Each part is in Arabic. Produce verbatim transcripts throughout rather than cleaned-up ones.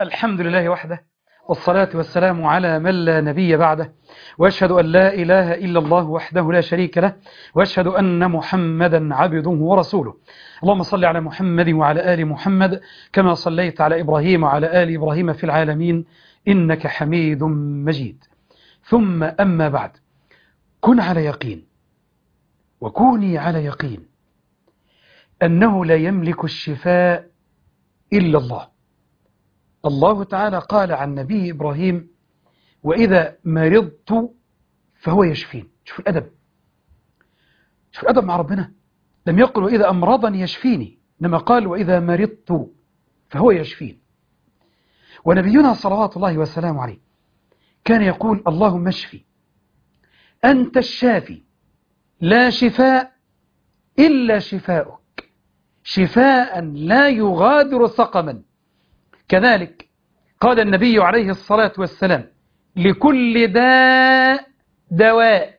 الحمد لله وحده، والصلاة والسلام على من لا نبي بعده، وأشهد أن لا إله إلا الله وحده لا شريك له، وأشهد أن محمدا عبده ورسوله. اللهم صل على محمد وعلى آل محمد كما صليت على إبراهيم وعلى آل إبراهيم في العالمين إنك حميد مجيد. ثم أما بعد، كن على يقين وكوني على يقين أنه لا يملك الشفاء إلا الله. الله تعالى قال عن نبي إبراهيم: وإذا مرضت فهو يشفين. شوف الأدب، شوف الأدب مع ربنا. لم يقل وإذا أمرضني يشفيني، إنما قال وإذا مرضت فهو يشفين. ونبينا صلوات الله وسلامه عليه كان يقول: اللهم اشفي، أنت الشافي، لا شفاء إلا شفاؤك، شفاء لا يغادر سقما. كذلك قال النبي عليه الصلاة والسلام: لكل داء دواء،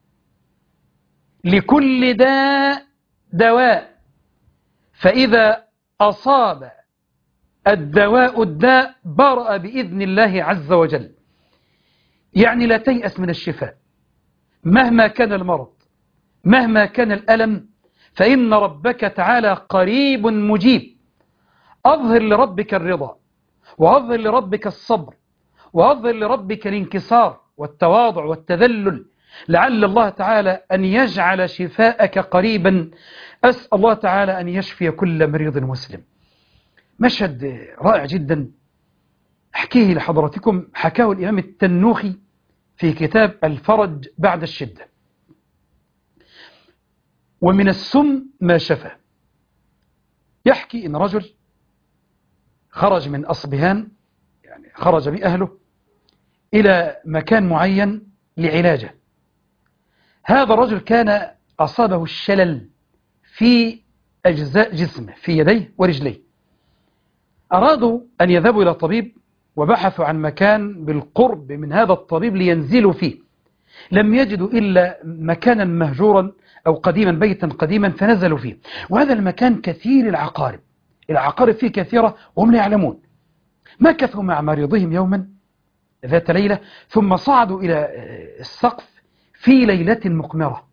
لكل داء دواء، فإذا أصاب الدواء الداء برأ بإذن الله عز وجل. يعني لا تيأس من الشفاء مهما كان المرض، مهما كان الألم، فإن ربك تعالى قريب مجيب. أظهر لربك الرضا، وأظهر لربك الصبر، وأظهر لربك الانكسار والتواضع والتذلل، لعل الله تعالى أن يجعل شفاءك قريبا. أسأل الله تعالى أن يشفي كل مريض مسلم. مشهد رائع جدا أحكيه لحضراتكم، حكاه الإمام التنوخي في كتاب الفرج بعد الشدة. ومن السم ما شفى. يحكي إن رجل خرج من أصبهان، يعني خرج بأهله إلى مكان معين لعلاجه. هذا الرجل كان أصابه الشلل في أجزاء جسمه، في يديه ورجليه. أرادوا أن يذهبوا إلى طبيب، وبحثوا عن مكان بالقرب من هذا الطبيب لينزلوا فيه. لم يجدوا إلا مكانا مهجورا أو قديما، بيتا قديما، فنزلوا فيه. وهذا المكان كثير العقارب، العقارب فيه كثيرة وهم لا يعلمون. مكثوا مع مريضهم يوما ذات ليلة، ثم صعدوا إلى السقف في ليلة مقمرة.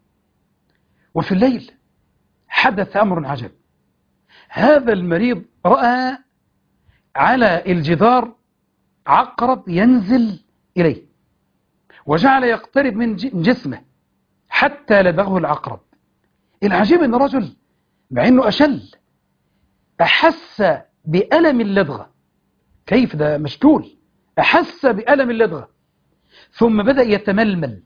وفي الليل حدث أمر عجب. هذا المريض رأى على الجدار عقرب ينزل إليه، وجعل يقترب من جسمه حتى لدغه العقرب. العجيب أن الرجل مع أنه أشل أحس بألم اللدغة. كيف ده مشتول؟ أحس بألم اللدغة، ثم بدأ يتململ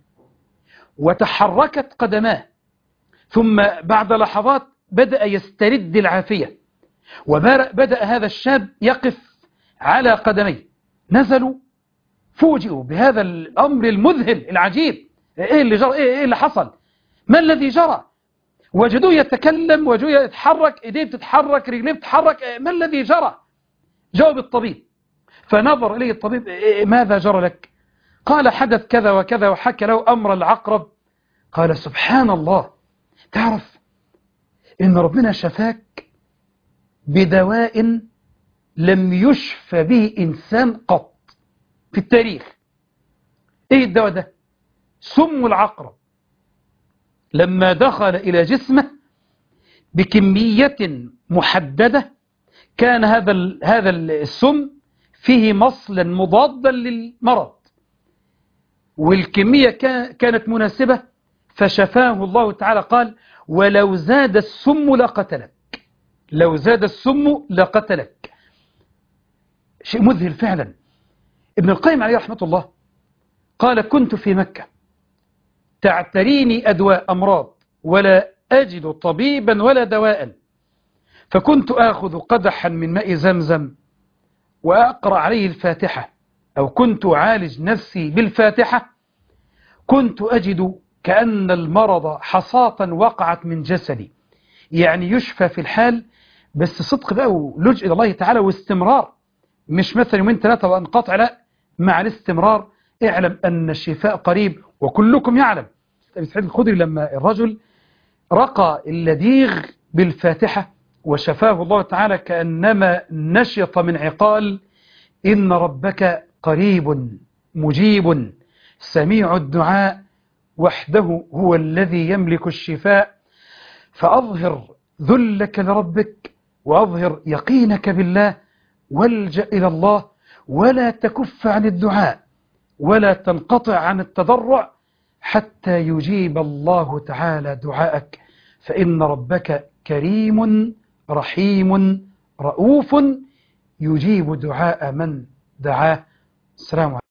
وتحركت قدماه، ثم بعد لحظات بدأ يسترد العافية، وبدأ هذا الشاب يقف على قدميه. نزلوا فوجئوا بهذا الأمر المذهل العجيب. إيه اللي جرى؟ إيه اللي حصل؟ ما الذي جرى؟ وجدوه يتكلم، وجدوه يتحرك، إيديه بتتحرك، رجليه بتتحرك. ما الذي جرى؟ جاوب الطبيب. فنظر إليه الطبيب: إيه ماذا جرى لك؟ قال: حدث كذا وكذا، وحكى له أمر العقرب. قال: سبحان الله، تعرف إن ربنا شفاك بدواء لم يشفى به إنسان قط في التاريخ. إيه الدواء ده؟ سم العقرب. لما دخل إلى جسمه بكمية محددة، كان هذا هذا السم فيه مصلا مضادا للمرض، والكمية كانت مناسبة، فشفاه الله تعالى. قال: ولو زاد السم لقتلك، لو زاد السم لقتلك. شيء مذهل فعلا. ابن القيم عليه رحمة الله قال: كنت في مكة تعتريني أدواء أمراض، ولا أجد طبيبا ولا دواء، فكنت آخذ قدحا من ماء زمزم وأقرأ عليه الفاتحة، أو كنت أعالج نفسي بالفاتحة. كنت أجد كأن المرض حصاة وقعت من جسدي. يعني يشفى في الحال، بس صدق بقى ولجأ إلى الله تعالى واستمرار، مش مثلا يومين ثلاثة وانقطع، لا، مع الاستمرار. اعلم أن الشفاء قريب، وكلكم يعلم أبي سعيد الخدري لما الرجل رقى اللديغ بالفاتحة وشفاه الله تعالى كأنما نشط من عقال، إن ربك قريب مجيب سميع الدعاء وحده هو الذي يملك الشفاء. فأظهر ذلك لربك وأظهر يقينك بالله، والجأ إلى الله، ولا تكف عن الدعاء ولا تنقطع عن التضرع حتى يجيب الله تعالى دعاءك، فإن ربك كريم رحيم رؤوف يجيب دعاء من دعاه. السلام عليكم.